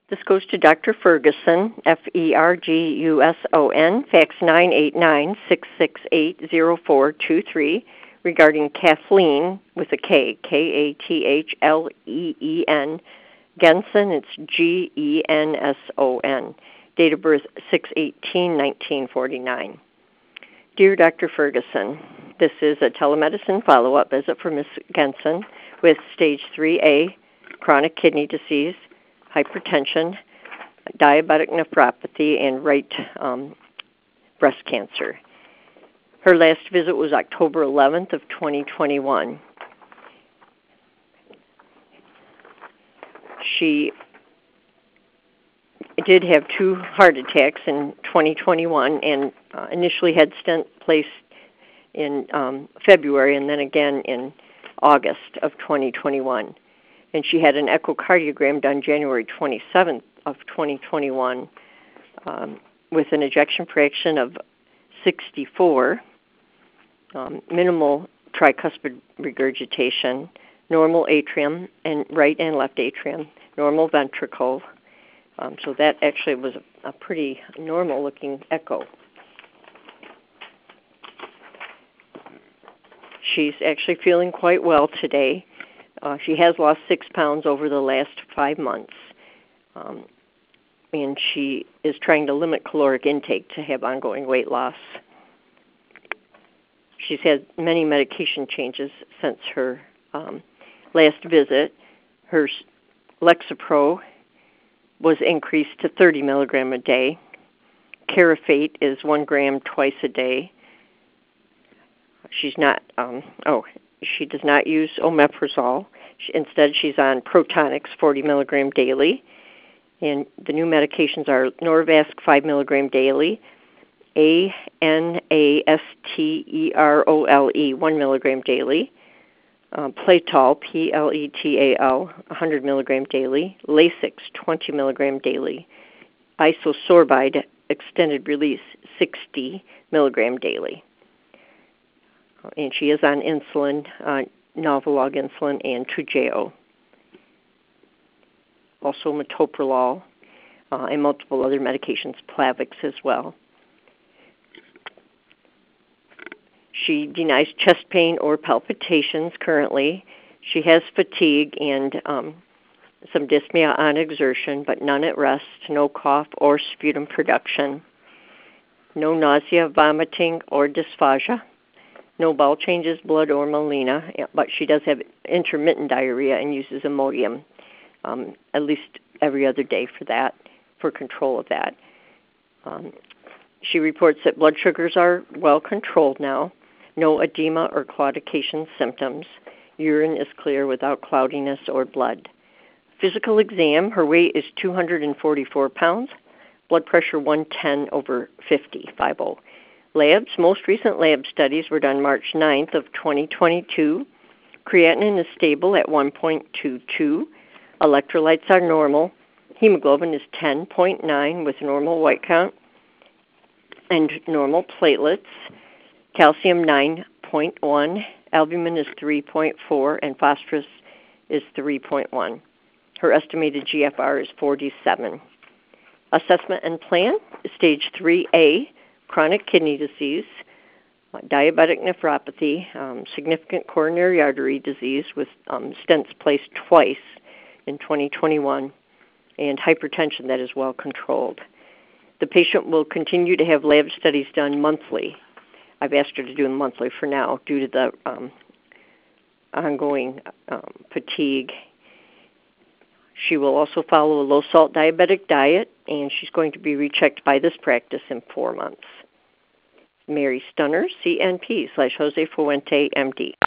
This goes to Dr. Ferguson, Ferguson, fax 989-668-0423, regarding Kathleen with a K, Kathleen, Genson, it's Genson, date of birth 6/18/1949. Dear Dr. Ferguson, this is a telemedicine follow-up visit for Ms. Genson with stage 3A, chronic kidney disease, hypertension, diabetic nephropathy, and right breast cancer. Her last visit was October 11th of 2021. She did have 2 heart attacks in 2021 and initially had stent placed in February and then again in August of 2021. And she had an echocardiogram done January 27th of 2021 with an ejection fraction of 64, minimal tricuspid regurgitation, normal atrium and right and left atrium, normal ventricle. So that actually was a pretty normal-looking echo. She's actually feeling quite well today. She has lost 6 pounds over the last 5 months, and she is trying to limit caloric intake to have ongoing weight loss. She's had many medication changes since her last visit. Her Lexapro was increased to 30 milligram a day. Carafate is 1 gram twice a day. She's not, she does not use omeprazole. Instead, she's on Protonix 40 milligram daily. And the new medications are Norvasc 5 milligram daily, Anastrole 1 milligram daily, Platal, Pletal, 100 milligram daily, Lasix 20 milligram daily, Isosorbide extended release 60 milligram daily. And she is on insulin, Novolog insulin, and Toujeo. Also metoprolol and multiple other medications, Plavix as well. She denies chest pain or palpitations currently. She has fatigue and some dyspnea on exertion, but none at rest, no cough or sputum production, no nausea, vomiting, or dysphagia, no bowel changes, blood, or melena, but she does have intermittent diarrhea and uses Imodium at least every other day for control of that. She reports that blood sugars are well controlled now, no edema or claudication symptoms. Urine is clear without cloudiness or blood. Physical exam, her weight is 244 pounds, blood pressure 110/50, 50. Labs, most recent lab studies were done March 9th of 2022. Creatinine is stable at 1.22. Electrolytes are normal. Hemoglobin is 10.9 with normal white count and normal platelets. Calcium 9.1. Albumin is 3.4 and phosphorus is 3.1. Her estimated GFR is 47. Assessment and plan, stage 3A, chronic kidney disease, diabetic nephropathy, significant coronary artery disease with stents placed twice in 2021, and hypertension that is well controlled. The patient will continue to have lab studies done monthly. I've asked her to do them monthly for now due to the ongoing fatigue. She will also follow a low-salt diabetic diet, and she's going to be rechecked by this practice in 4 months. Mary Stunner, CNP /Jose Fuente, MD.